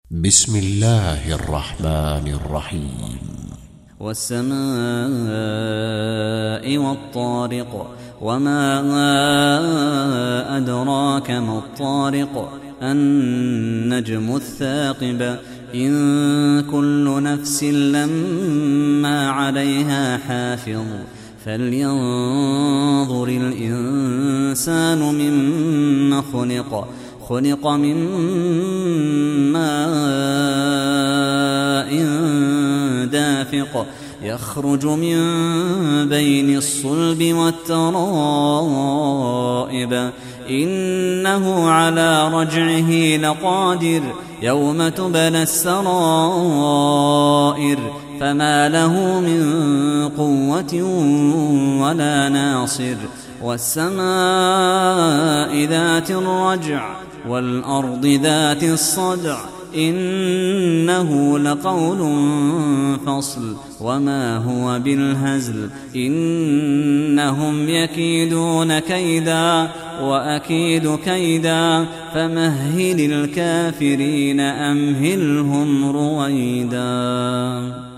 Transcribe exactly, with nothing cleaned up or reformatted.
بسم الله الرحمن الرحيم. والسماء والطارق وما أدراك ما الطارق النجم الثاقب إن كل نفس لما عليها حافظ فلينظر الإنسان مما خلق خلق من ماء دافق يخرج من بين الصلب والترائب إنه على رجعه لقادر يوم تبلى السرائر فما له من قوة ولا ناصر والسماء ذات الرجع والأرض ذات الصدع إنه لقول فصل وما هو بالهزل إنهم يكيدون كيدا وأكيد كيدا فمهل الكافرين أمهلهم رويدا.